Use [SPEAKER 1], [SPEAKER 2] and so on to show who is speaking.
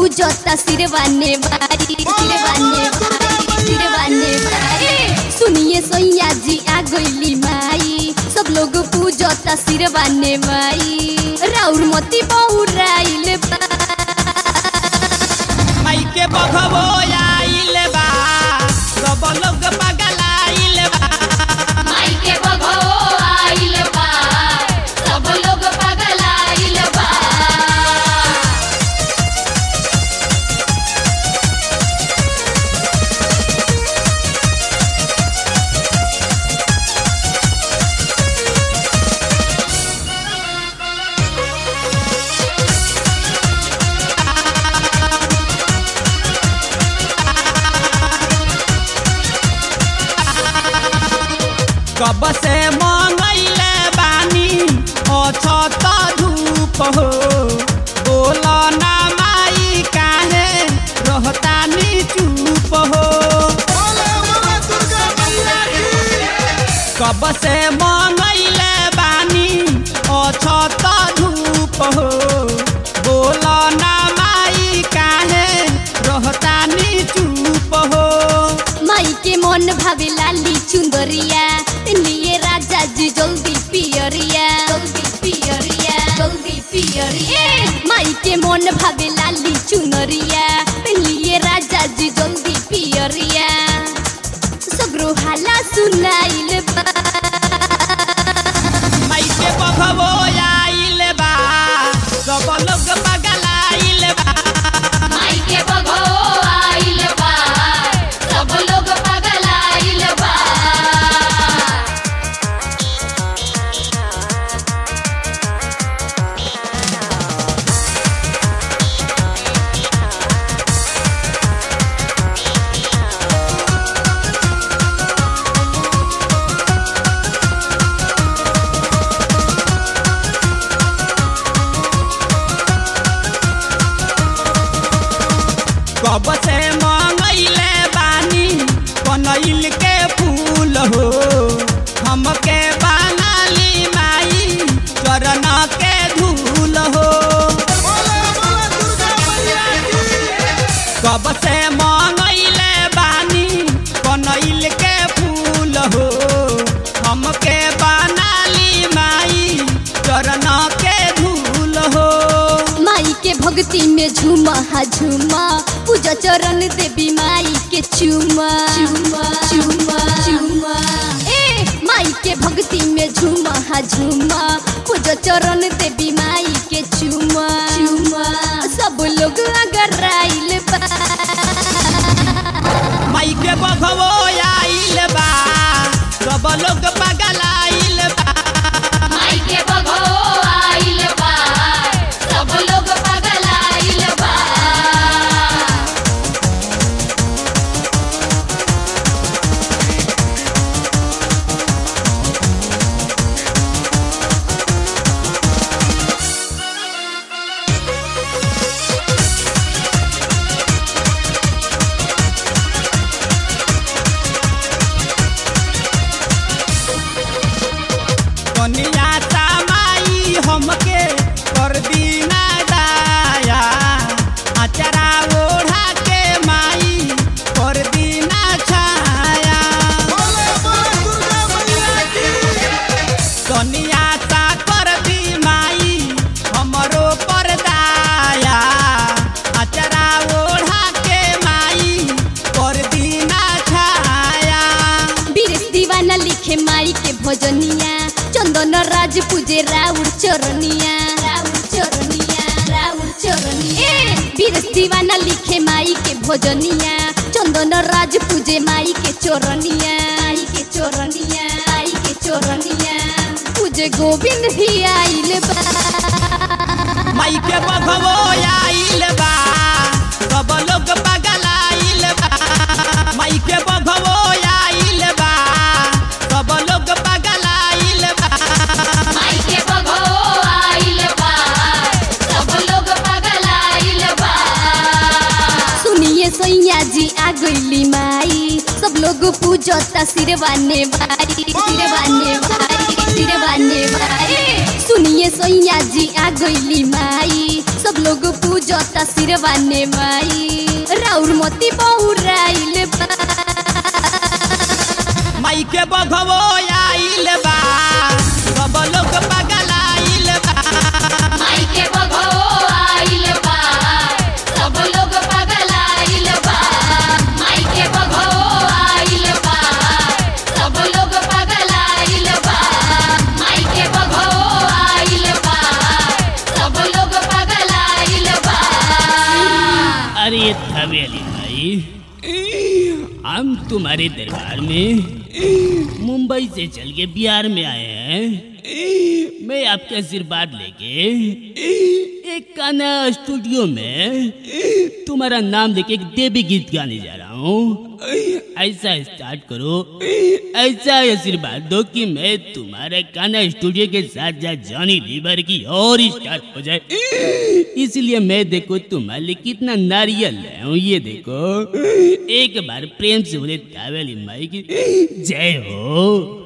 [SPEAKER 1] पूजता सिरवाने बारी सुनिए सैया जी आ गईली माई सब लोग पूजता सिरवाने माई राउर मती बहुराइल बा
[SPEAKER 2] माई के बघबो आइल बा सब लोग पगलाइल बा
[SPEAKER 1] माई के बघो आइल बा सब लोग पगलाइल बा
[SPEAKER 2] कब से मंगैले बानी अछत धूप हो बोला ना माई काहे रहतानी चुप हो कब से मंगैले बानी अछत धूप हो बोला ना माई काहे रहतानी चुप हो
[SPEAKER 1] माई के मन भावे लाली चुंदरिया लिए राजा जी जल्दी पियरिया माई के मन भावे लाली चुनरिया लिए राजा जी जल्दी पियरिया सगरो हाला सुनाइल बा
[SPEAKER 2] माई के बघबो आइल बा सब लोग पगलाइल बा
[SPEAKER 1] माई के बघो आइल बा सब लोग पगलाइल बा
[SPEAKER 2] कब से मंगैले बानी कनैल के फूल हो हमके बनाली माई चरण के धूल हो कब से मंगैले बानी कनैल के फूल हो हमके बनाली माई चरण के धूल हो
[SPEAKER 1] माई के भक्ति में झूमा हा झूमा पूजा चरण देवी माई के चूमा ए माई के भक्ति में झूमा हा झूमा पूजा चरण देवी माई के चूमा सब लोग अगर आइल बा
[SPEAKER 2] माई के बघबो आइल बा सब लोग पगलाइल बा
[SPEAKER 1] माई के बघो आइल बा सब लोग पगलाइल बा
[SPEAKER 2] कनिया ता माई हमके कर दीना दाया अचरा ओढ़ा के माई कर दीना छाया कनिया ता कर दी माई हमरो पर दाया अचरा ओढ़ा के माई कर दीना छाया
[SPEAKER 1] बीरेश दीवाना लिखे माई के भजनिया चंदन राज पूजे राउर चरनिया बीरेश दीवाना लिखे माई के भजनिया चंदन राज पूजे माई के चरनिया पूजे गोविंद भी आइल बा
[SPEAKER 2] माई के बघबो आइल बा सब लोग पगलाइल बा माई के बघबो आइल बा सब लोग पगलाइल बा
[SPEAKER 1] माई के बघो आइल बा सब लोग पगलाइल बा सुनिए सैया जी आ गईली माई सब लोग पूजता सिरवाने बारी सुनिए सैया जी आ गईली माई सब सब लोग पूजता सिरवाने माई राउर मोती बहुराइल बा
[SPEAKER 2] माई के बघवो आइल बा सब लोग पगलाइल बा
[SPEAKER 1] माई के बघो आइल बा सब लोग पगलाइल बा माई के बघो आइल बा सब लोग पगलाइल बा माई के बघो आइल बा सब लोग पगलाइल बा।
[SPEAKER 2] अरे हवेली भाई, हम तुम्हारे दरबार में मुंबई से चल के बिहार में आए हैं। मैं आपके आशीर्वाद लेके एक गाना स्टूडियो में तुम्हारा नाम लेके एक देवी गीत गाने जा रहा हूँ। ऐसा स्टार्ट करो, ऐसा आशीर्वाद दो कि मैं तुम्हारे गाना स्टूडियो के साथ साथ जॉनी लीवर की और स्टार हो जाए। इसलिए मैं देखो तुम्हारे लिए कितना नारियल लाया हूँ, ये देखो। एक बार प्रेम से बोले कावेरी माई की जय हो।